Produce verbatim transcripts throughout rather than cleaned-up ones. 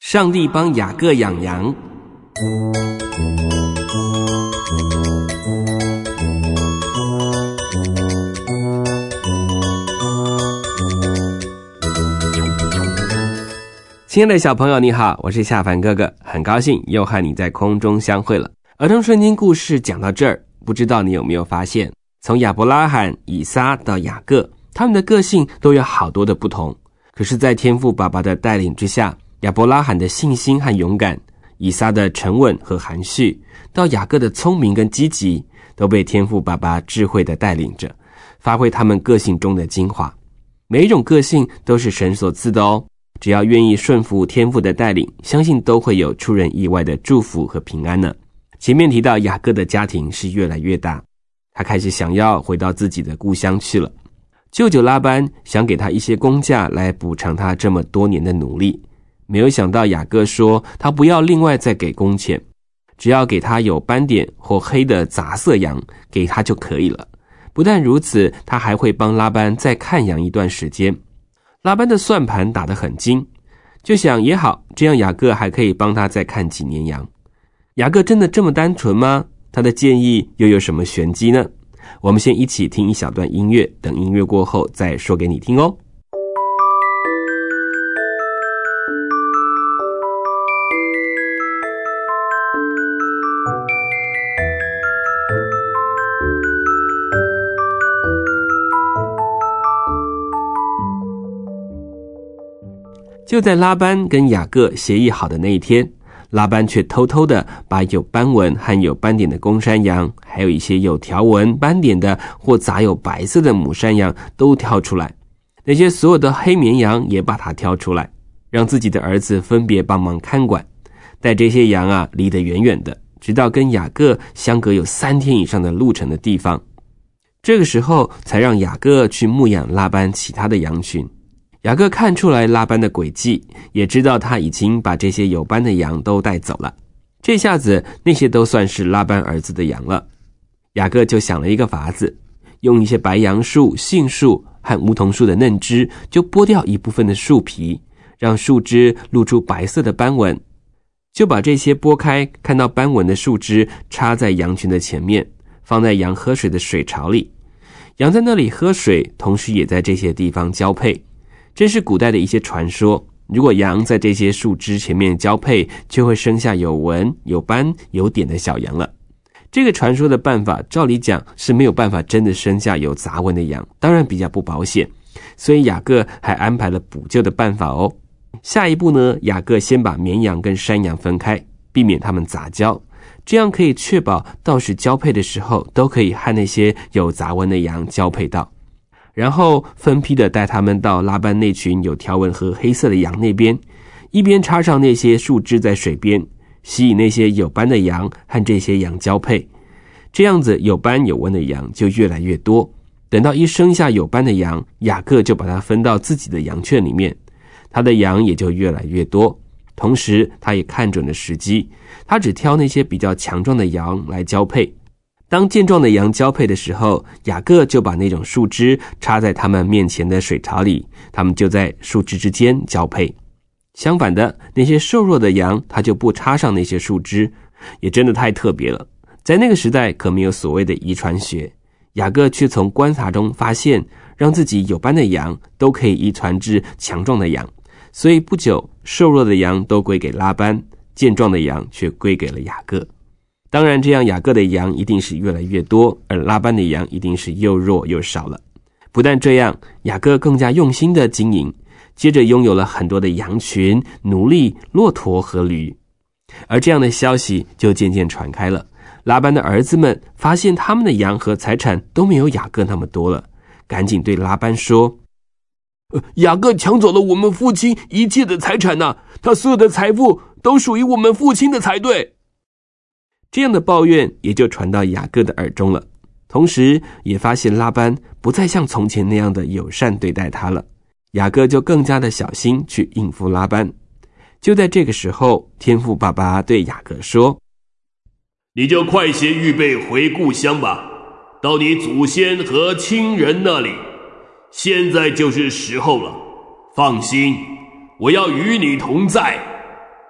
上帝帮雅各养羊。亲爱的小朋友你好，我是夏凡哥哥，很高兴又和你在空中相会了。儿童圣经故事讲到这儿，不知道你有没有发现，从亚伯拉罕、以撒到雅各，他们的个性都有好多的不同。可是在天父爸爸的带领之下，亚伯拉罕的信心和勇敢，以撒的沉稳和含蓄，到雅各的聪明跟积极，都被天父爸爸智慧的带领着，发挥他们个性中的精华。每一种个性都是神所赐的哦，只要愿意顺服天父的带领，相信都会有出人意外的祝福和平安呢。前面提到雅各的家庭是越来越大，他开始想要回到自己的故乡去了。舅舅拉班想给他一些工价来补偿他这么多年的努力，没有想到雅各说他不要另外再给工钱，只要给他有斑点或黑的杂色羊给他就可以了。不但如此，他还会帮拉班再看羊一段时间。拉班的算盘打得很精，就想也好，这样雅各还可以帮他再看几年羊。雅各真的这么单纯吗？他的建议又有什么玄机呢？我们先一起听一小段音乐，等音乐过后再说给你听哦。就在拉班跟雅各协议好的那一天，拉班却偷偷的把有斑纹和有斑点的公山羊，还有一些有条纹斑点的或杂有白色的母山羊都挑出来，那些所有的黑绵羊也把它挑出来，让自己的儿子分别帮忙看管，带这些羊啊离得远远的，直到跟雅各相隔有三天以上的路程的地方。这个时候才让雅各去牧养拉班其他的羊群。雅各看出来拉班的诡计，也知道他已经把这些有斑的羊都带走了，这下子那些都算是拉班儿子的羊了。雅各就想了一个法子，用一些白杨树、杏树和梧桐树的嫩枝，就剥掉一部分的树皮，让树枝露出白色的斑纹，就把这些剥开看到斑纹的树枝插在羊群的前面，放在羊喝水的水槽里，羊在那里喝水，同时也在这些地方交配。这是古代的一些传说，如果羊在这些树枝前面交配，就会生下有纹、有斑、有点的小羊了。这个传说的办法，照理讲是没有办法真的生下有杂纹的羊，当然比较不保险，所以雅各还安排了补救的办法哦。下一步呢，雅各先把绵羊跟山羊分开，避免它们杂交，这样可以确保到时交配的时候都可以和那些有杂纹的羊交配到。然后分批的带他们到拉班那群有条纹和黑色的羊那边，一边插上那些树枝在水边，吸引那些有斑的羊和这些羊交配。这样子有斑有纹的羊就越来越多，等到一生下有斑的羊，雅各就把它分到自己的羊圈里面，他的羊也就越来越多。同时他也看准了时机，他只挑那些比较强壮的羊来交配。当健壮的羊交配的时候，雅各就把那种树枝插在他们面前的水槽里，他们就在树枝之间交配。相反的，那些瘦弱的羊他就不插上那些树枝，也真的太特别了。在那个时代可没有所谓的遗传学，雅各却从观察中发现，让自己有斑的羊都可以遗传至强壮的羊，所以不久瘦弱的羊都归给拉班，健壮的羊却归给了雅各。当然这样雅各的羊一定是越来越多，而拉班的羊一定是又弱又少了。不但这样，雅各更加用心的经营，接着拥有了很多的羊群、奴隶、骆驼和驴。而这样的消息就渐渐传开了，拉班的儿子们发现他们的羊和财产都没有雅各那么多了，赶紧对拉班说，呃、雅各抢走了我们父亲一切的财产啊，他所有的财富都属于我们父亲的才对。这样的抱怨也就传到雅各的耳中了，同时也发现拉班不再像从前那样的友善对待他了，雅各就更加的小心去应付拉班。就在这个时候，天父爸爸对雅各说， 你就快些预备回故乡吧，到你祖先和亲人那里，现在就是时候了。放心，我要与你同在，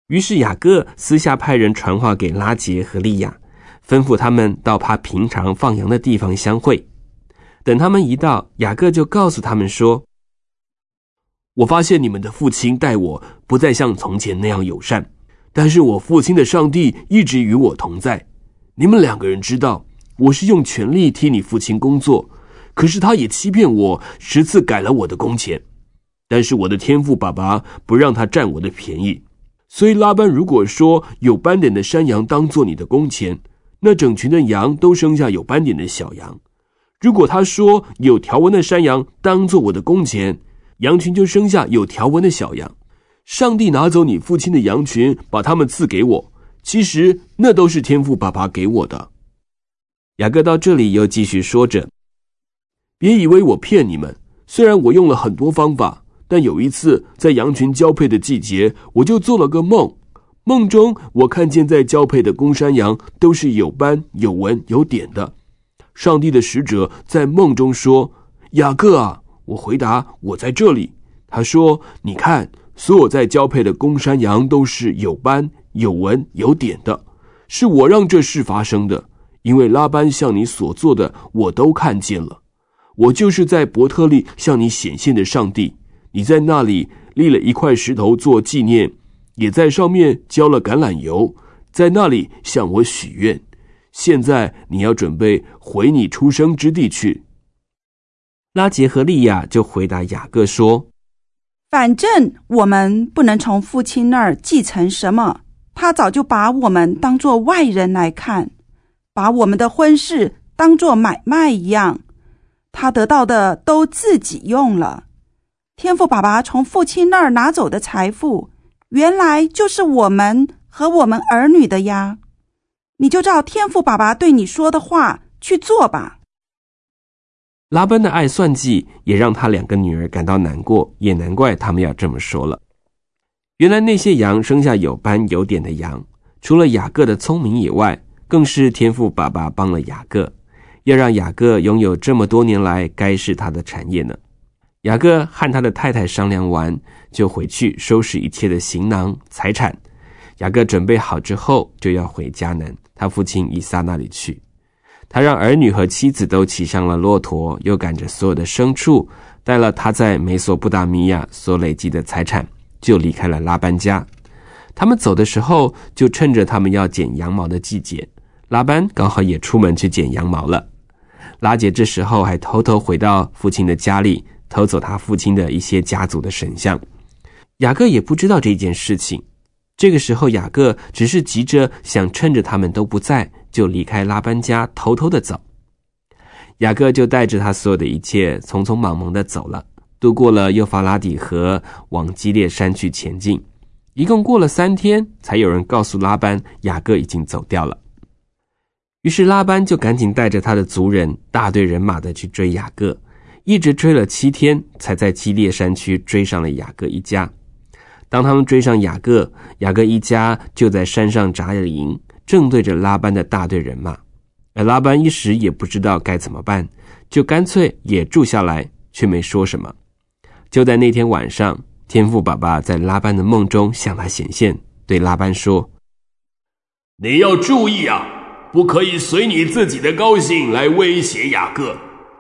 于是雅各私下派人传话给拉结和利亚，吩咐他们到他平常放羊的地方相会。等他们一到，雅各就告诉他们说，我发现你们的父亲待我不再像从前那样友善，但是我父亲的上帝一直与我同在。你们两个人知道，我是用全力替你父亲工作，可是他也欺骗我，十次改了我的工钱。但是我的天父爸爸不让他占我的便宜，所以拉班如果说有斑点的山羊当作你的工钱，那整群的羊都生下有斑点的小羊。如果他说有条纹的山羊当作我的工钱，羊群就生下有条纹的小羊。上帝拿走你父亲的羊群，把他们赐给我，其实那都是天父爸爸给我的。雅各到这里又继续说着，别以为我骗你们，虽然我用了很多方法，但有一次在羊群交配的季节，我就做了个梦。梦中我看见在交配的公山羊都是有斑有纹有点的。上帝的使者在梦中说，雅各啊，我回答，我在这里。他说，你看，所有在交配的公山羊都是有斑有纹有点的，是我让这事发生的，因为拉班向你所做的我都看见了。我就是在伯特利向你显现的上帝，你在那里立了一块石头做纪念，也在上面浇了橄榄油，在那里向我许愿。现在你要准备回你出生之地去。 拉结和利亚就回答雅各说， 反正我们不能从父亲那儿继承什么，他早就把我们当作外人来看，把我们的婚事当作买卖一样，他得到的都自己用了。天父爸爸从父亲那儿拿走的财富，原来就是我们和我们儿女的呀。你就照天父爸爸对你说的话去做吧。 拉班的爱算计也让他两个女儿感到难过，也难怪他们要这么说了。原来那些羊生下有斑有点的羊，除了雅各的聪明以外，更是天父爸爸帮了雅各，要让雅各拥有这么多年来该是他的产业呢。雅各和他的太太商量完，就回去收拾一切的行囊财产。雅各准备好之后，就要回迦南他父亲以撒那里去。他让儿女和妻子都骑上了骆驼，又赶着所有的牲畜，带了他在美索不达米亚所累积的财产，就离开了拉班家。他们走的时候，就趁着他们要剪羊毛的季节，拉班刚好也出门去剪羊毛了。拉结这时候还偷偷回到父亲的家里，偷走他父亲的一些家族的神像。雅各也不知道这件事情。这个时候雅各只是急着想趁着他们都不在，就离开拉班家偷偷的走。雅各就带着他所有的一切匆匆忙忙的走了，渡过了幼发拉底河，往基列山去前进。一共过了三天，才有人告诉拉班雅各已经走掉了。于是拉班就赶紧带着他的族人大队人马的去追雅各，一直追了七天，才在基列山区追上了雅各一家。当他们追上雅各，雅各一家就在山上扎了营，正对着拉班的大队人马。而拉班一时也不知道该怎么办，就干脆也住下来，却没说什么。就在那天晚上，天父爸爸在拉班的梦中向他显现，对拉班说， 你要注意啊，不可以随你自己的高兴来威胁雅各。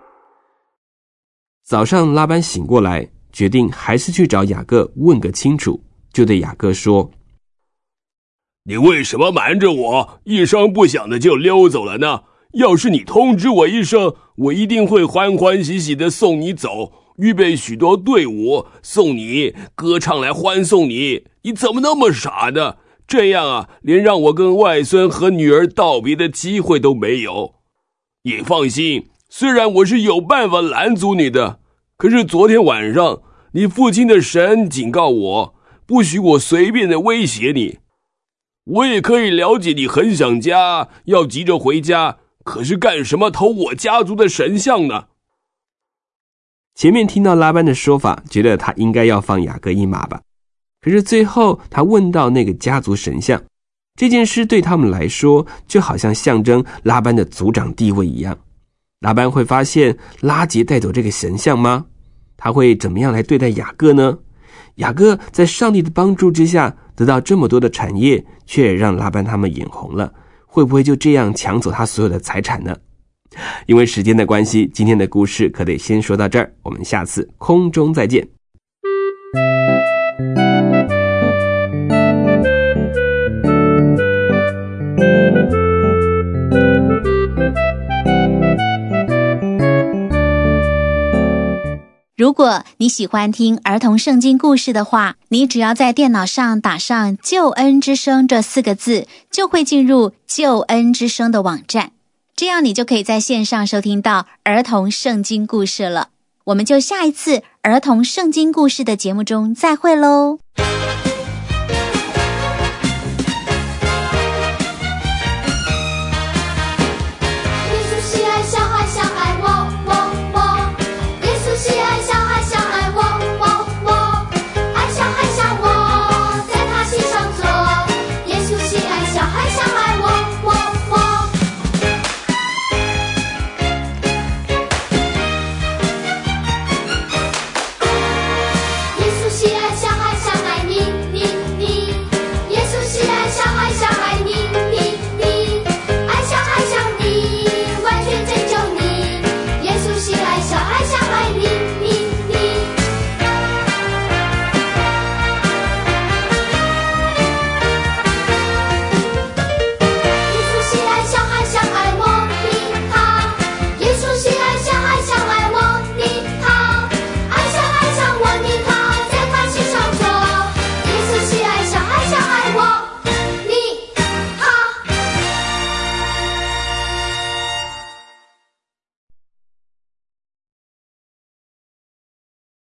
早上拉班醒过来，决定还是去找雅各问个清楚，就对雅各说， 你为什么瞒着我，一声不响的就溜走了呢？要是你通知我一声，我一定会欢欢喜喜的送你走，预备许多队伍送你，歌唱来欢送你。你怎么那么傻呢？这样啊，连让我跟外孙和女儿道别的机会都没有。你放心，虽然我是有办法拦阻你的，可是昨天晚上你父亲的神警告我，不许我随便的威胁你。我也可以了解你很想家，要急着回家，可是干什么偷我家族的神像呢？ 前面听到拉班的说法，觉得他应该要放雅各一马吧。可是最后他问到那个家族神像，这件事对他们来说就好像象征拉班的族长地位一样。拉班会发现拉结带走这个神像吗？他会怎么样来对待雅各呢？雅各在上帝的帮助之下， 得到这么多的产业，却让拉班他们眼红了，会不会就这样抢走他所有的财产呢？因为时间的关系，今天的故事可得先说到这儿，我们下次空中再见。 如果你喜欢听儿童圣经故事的话，你只要在电脑上打上救恩之声这四个字，就会进入救恩之声的网站，这样你就可以在线上收听到儿童圣经故事了。我们就下一次儿童圣经故事的节目中再会喽。